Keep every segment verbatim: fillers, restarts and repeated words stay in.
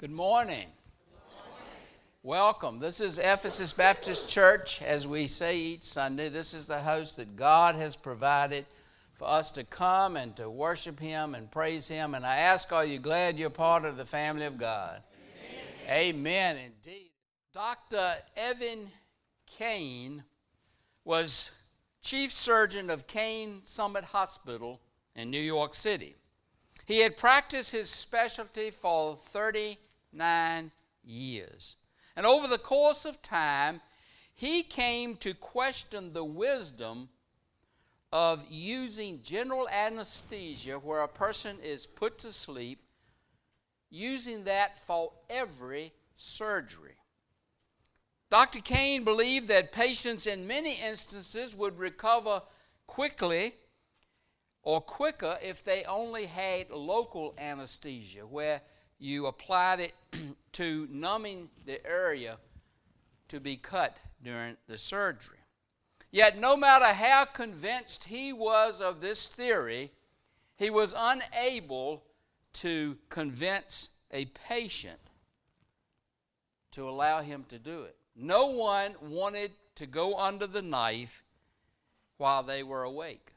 Good morning. Good morning. Welcome. This is Ephesus Baptist Church. As we say each Sunday, this is the house that God has provided for us to come and to worship Him and praise Him. And I ask, are you glad you're part of the family of God? Amen. Amen, indeed. Doctor Evan Kane was chief surgeon of Kane Summit Hospital in New York City. He had practiced his specialty for thirty-nine years. And over the course of time, he came to question the wisdom of using general anesthesia where a person is put to sleep, using that for every surgery. Doctor Kane believed that patients in many instances would recover quickly or quicker if they only had local anesthesia, where you applied it to numbing the area to be cut during the surgery. Yet no matter how convinced he was of this theory, he was unable to convince a patient to allow him to do it. No one wanted to go under the knife while they were awake.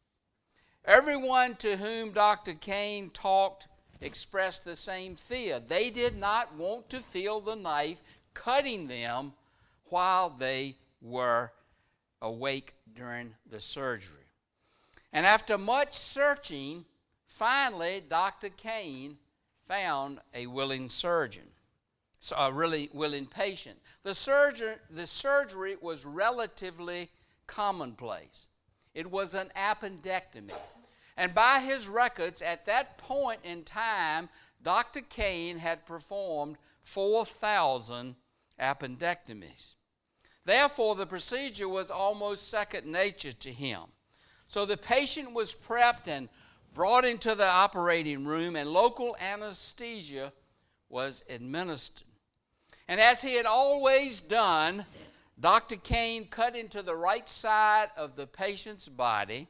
Everyone to whom Doctor Kane talked expressed the same fear. They did not want to feel the knife cutting them while they were awake during the surgery. And after much searching, finally Doctor Kane found a willing surgeon, so a really willing patient. The surgery, the surgery was relatively commonplace. It was an appendectomy. And by his records, at that point in time, Doctor Kane had performed four thousand appendectomies. Therefore, the procedure was almost second nature to him. So the patient was prepped and brought into the operating room, and local anesthesia was administered. And as he had always done, Doctor Kane cut into the right side of the patient's body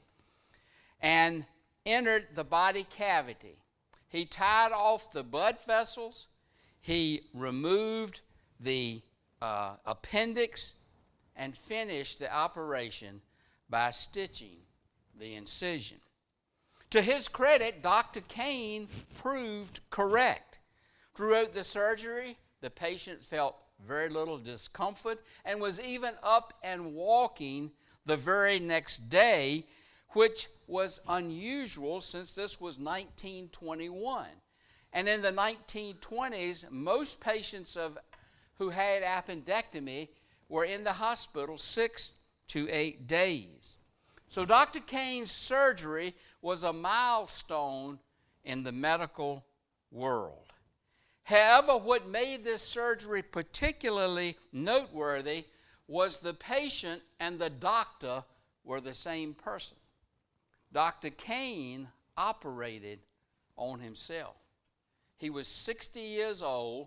and entered the body cavity. He tied off the blood vessels. He removed the uh, appendix and finished the operation by stitching the incision. To his credit, Doctor Kane proved correct. Throughout the surgery, the patient felt very little discomfort and was even up and walking the very next day, which was unusual since this was nineteen twenty-one. And in the nineteen twenties, most patients of who had appendectomy were in the hospital six to eight days. So Doctor Kane's surgery was a milestone in the medical world. However, what made this surgery particularly noteworthy was the patient and the doctor were the same person. Doctor Kane operated on himself. He was sixty years old,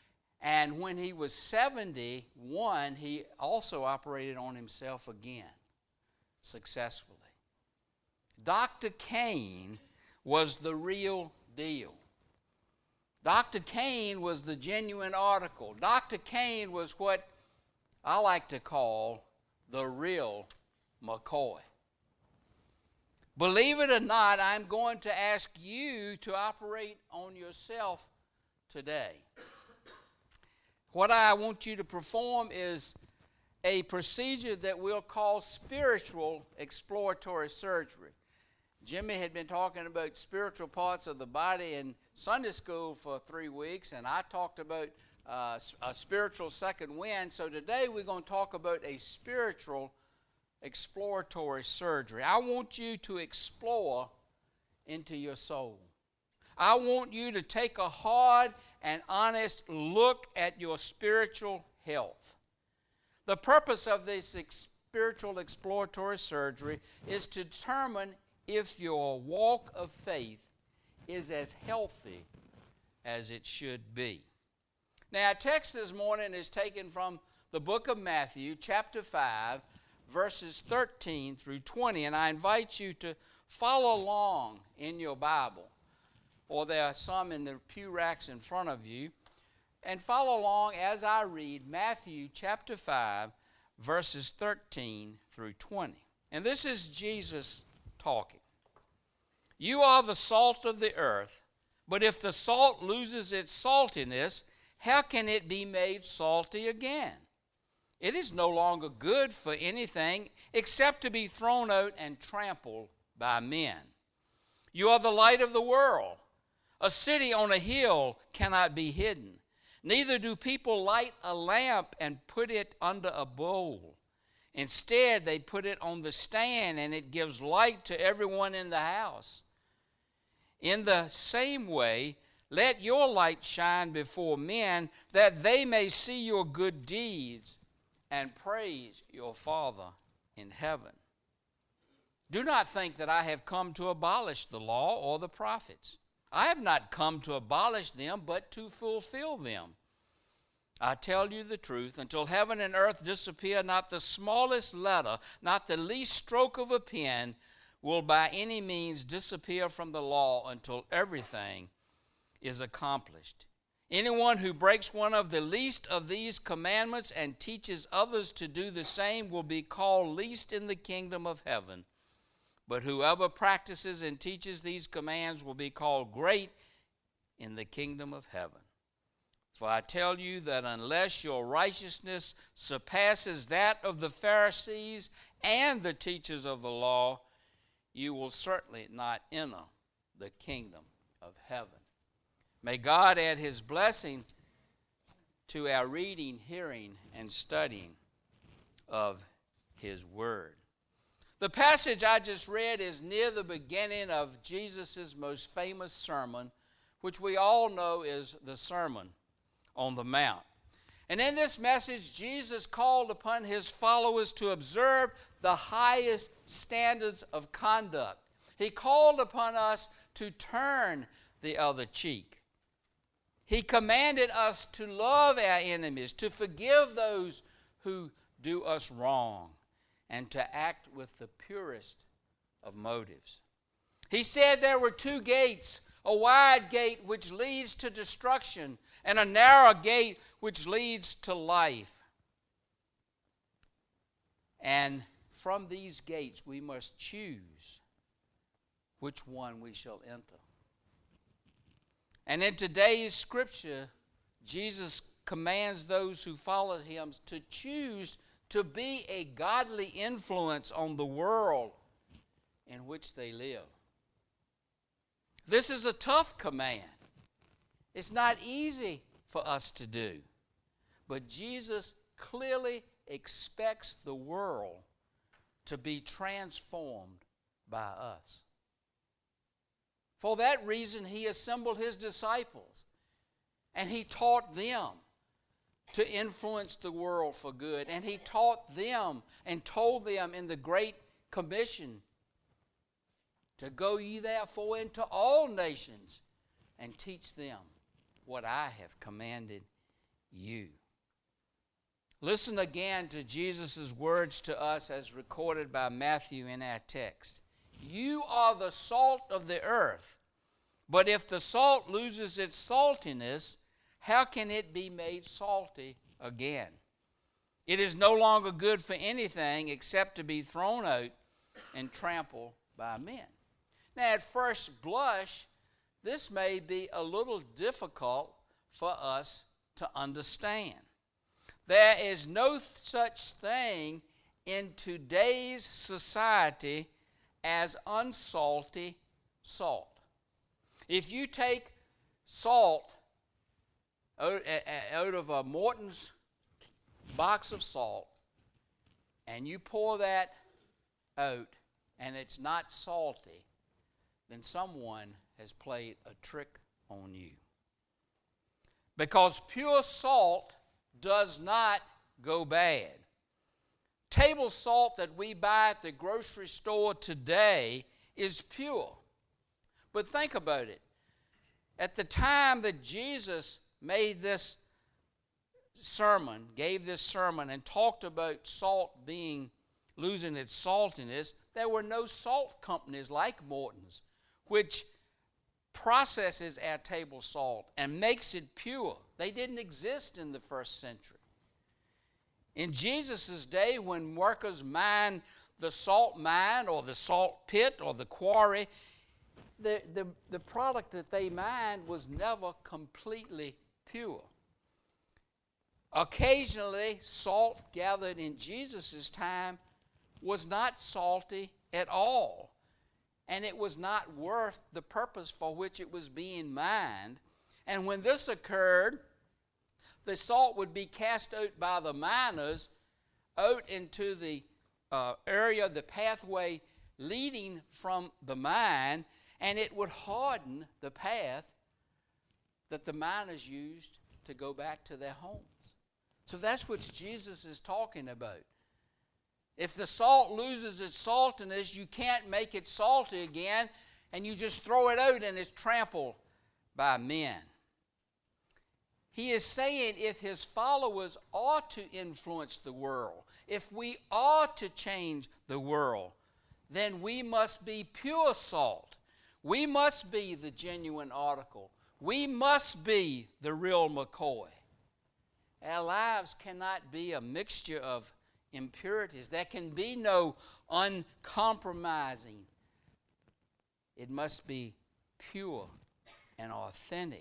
and when he was seventy-one, he also operated on himself again, successfully. Doctor Kane was the real deal. Doctor Kane was the genuine article. Doctor Kane was what I like to call the real McCoy. Believe it or not, I'm going to ask you to operate on yourself today. What I want you to perform is a procedure that we'll call spiritual exploratory surgery. Jimmy had been talking about spiritual parts of the body in Sunday school for three weeks, and I talked about uh, a spiritual second wind. So today we're going to talk about a spiritual exploratory surgery. I want you to explore into your soul. I want you to take a hard and honest look at your spiritual health. The purpose of this ex- spiritual exploratory surgery is to determine if your walk of faith is as healthy as it should be. Now, our text this morning is taken from the book of Matthew, chapter five, verses thirteen through twenty, and I invite you to follow along in your Bible, or there are some in the pew racks in front of you. and follow along as I read Matthew chapter five, verses thirteen through twenty. And this is Jesus talking. You are the salt of the earth, but if the salt loses its saltiness, how can it be made salty again? It is no longer good for anything except to be thrown out and trampled by men. You are the light of the world. A city on a hill cannot be hidden. Neither do people light a lamp and put it under a bowl. Instead, they put it on the stand, and it gives light to everyone in the house. In the same way, let your light shine before men, that they may see your good deeds and praise your Father in heaven. Do not think that I have come to abolish the law or the prophets. I have not come to abolish them, but to fulfill them. I tell you the truth, until heaven and earth disappear, not the smallest letter, not the least stroke of a pen, will by any means disappear from the law until everything is accomplished. Anyone who breaks one of the least of these commandments and teaches others to do the same will be called least in the kingdom of heaven. But whoever practices and teaches these commands will be called great in the kingdom of heaven. For I tell you that unless your righteousness surpasses that of the Pharisees and the teachers of the law, you will certainly not enter the kingdom of heaven. May God add his blessing to our reading, hearing, and studying of his word. The passage I just read is near the beginning of Jesus' most famous sermon, which we all know is the Sermon on the Mount. And in this message, Jesus called upon his followers to observe the highest standards of conduct. He called upon us to turn the other cheek. He commanded us to love our enemies, to forgive those who do us wrong, and to act with the purest of motives. He said there were two gates, a wide gate which leads to destruction, and a narrow gate which leads to life. And from these gates we must choose which one we shall enter. And in today's scripture, Jesus commands those who follow him to choose to be a godly influence on the world in which they live. This is a tough command. It's not easy for us to do. But Jesus clearly expects the world to be transformed by us. For that reason, he assembled his disciples, and he taught them to influence the world for good. And he taught them and told them in the Great Commission to go ye therefore into all nations and teach them what I have commanded you. Listen again to Jesus' words to us as recorded by Matthew in our text. You are the salt of the earth, but if the salt loses its saltiness, how can it be made salty again? It is no longer good for anything except to be thrown out and trampled by men. Now, at first blush, this may be a little difficult for us to understand. There is no such thing in today's society as unsalty salt. If you take salt out, out of a Morton's box of salt and you pour that out and it's not salty, then someone has played a trick on you. Because pure salt does not go bad. Table salt that we buy at the grocery store today is pure. But think about it. At the time that Jesus made this sermon, gave this sermon, and talked about salt being, losing its saltiness, there were no salt companies like Morton's, which processes our table salt and makes it pure They didn't exist in the first century. In Jesus' day, when workers mined the salt mine or the salt pit or the quarry, the, the, the product that they mined was never completely pure. Occasionally, salt gathered in Jesus' time was not salty at all, and it was not worth the purpose for which it was being mined. And when this occurred, the salt would be cast out by the miners out into the uh, area, the pathway leading from the mine, and it would harden the path that the miners used to go back to their homes. So that's what Jesus is talking about. If the salt loses its saltiness, you can't make it salty again, and you just throw it out and it's trampled by men. He is saying if his followers are to influence the world, if we are to change the world, then we must be pure salt. We must be the genuine article. We must be the real McCoy. Our lives cannot be a mixture of impurities. There can be no uncompromising. It must be pure and authentic.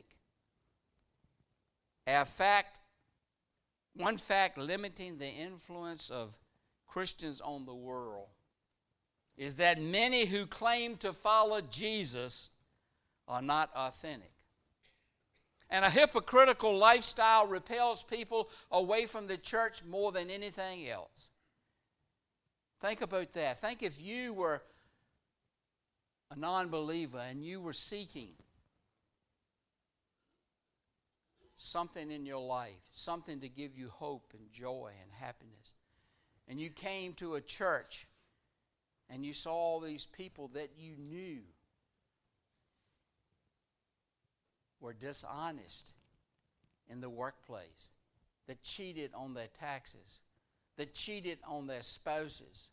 Our fact, one fact limiting the influence of Christians on the world is that many who claim to follow Jesus are not authentic. And a hypocritical lifestyle repels people away from the church more than anything else. Think about that. Think if you were a non-believer and you were seeking something in your life, something to give you hope and joy and happiness, and you came to a church and you saw all these people that you knew were dishonest in the workplace, that cheated on their taxes, that cheated on their spouses,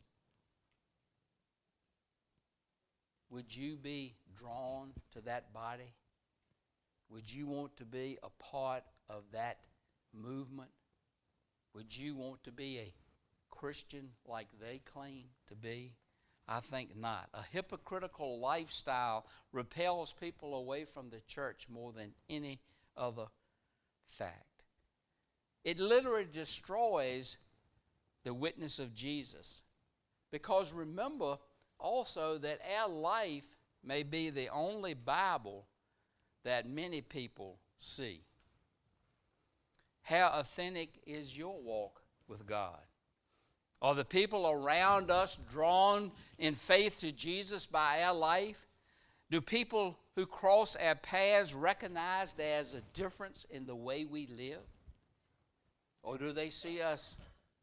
would you be drawn to that body? Would you want to be a part of that movement? Would you want to be a Christian like they claim to be? I think not. A hypocritical lifestyle repels people away from the church more than any other fact. It literally destroys the witness of Jesus. Because remember also that our life may be the only Bible that many people see. How authentic is your walk with God? Are the people around us drawn in faith to Jesus by our life? Do people who cross our paths recognize there's a difference in the way we live? Or do they see us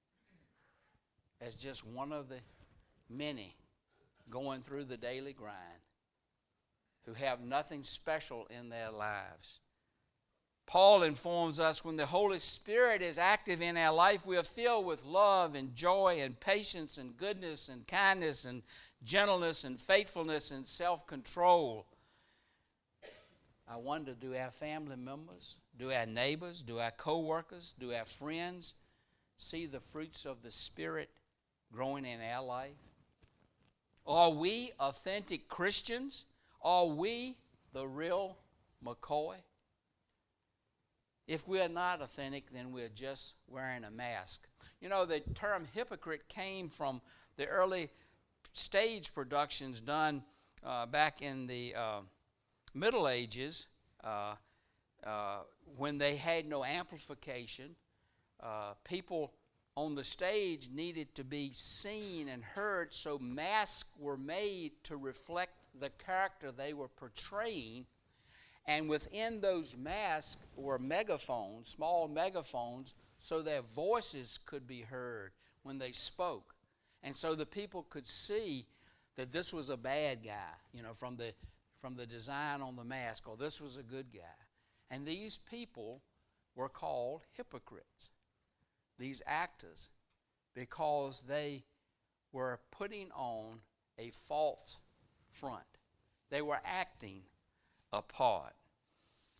as just one of the many going through the daily grind who have nothing special in their lives? Paul informs us when the Holy Spirit is active in our life, we are filled with love and joy and patience and goodness and kindness and gentleness and faithfulness and self-control. I wonder, do our family members, do our neighbors, do our co-workers, do our friends see the fruits of the Spirit growing in our life? Are we authentic Christians? Are we the real McCoy? If we are not authentic, then we're just wearing a mask. You know, the term hypocrite came from the early stage productions done uh, back in the uh, Middle Ages uh, uh, when they had no amplification. Uh, people on the stage needed to be seen and heard, so masks were made to reflect the character they were portraying. And within those masks were megaphones, small megaphones, so their voices could be heard when they spoke. And so the people could see that this was a bad guy, you know, from the, from the design on the mask, or this was a good guy. And these people were called hypocrites, these actors, because they were putting on a false front. They were acting a part.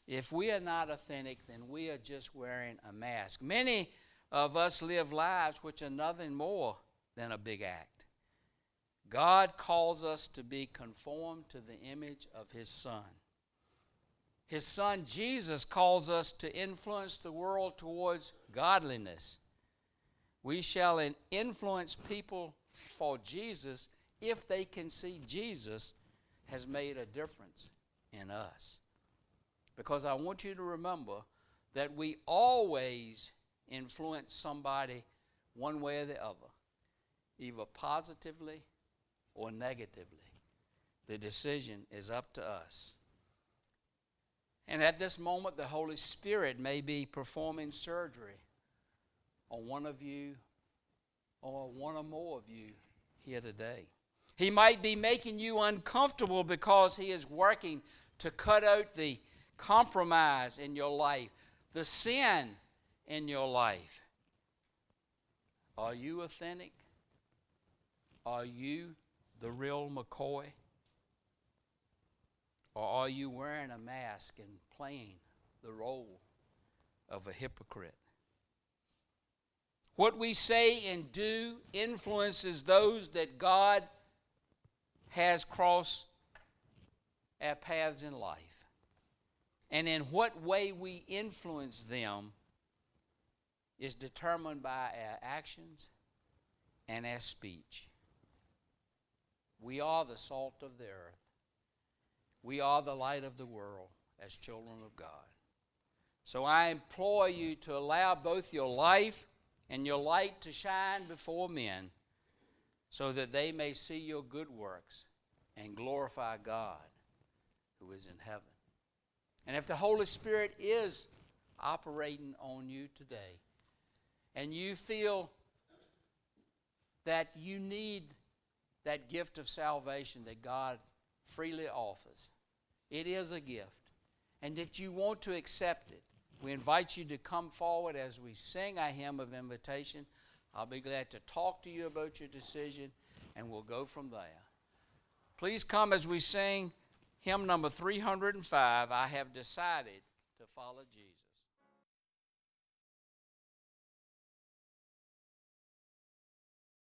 If we are not authentic, then we are just wearing a mask. Many of us live lives which are nothing more than a big act. God calls us to be conformed to the image of His Son. His Son Jesus calls us to influence the world towards godliness. We shall influence people for Jesus if they can see Jesus has made a difference in us. Because I want you to remember that we always influence somebody one way or the other, either positively or negatively. The decision is up to us. And at this moment, the Holy Spirit may be performing surgery on one of you or one or more of you here today. He might be making you uncomfortable because He is working to cut out the compromise in your life, the sin in your life. Are you authentic? Are you the real McCoy? Or are you wearing a mask and playing the role of a hypocrite? What we say and do influences those that God has crossed our paths in life. And in what way we influence them is determined by our actions and our speech. We are the salt of the earth. We are the light of the world as children of God. So I implore you to allow both your life and your light to shine before men so that they may see your good works and glorify God who is in heaven. And if the Holy Spirit is operating on you today and you feel that you need that gift of salvation that God freely offers, it is a gift, and that you want to accept it, we invite you to come forward as we sing our hymn of invitation. I'll be glad to talk to you about your decision, and we'll go from there. Please come as we sing hymn number three hundred five, I Have Decided to Follow Jesus.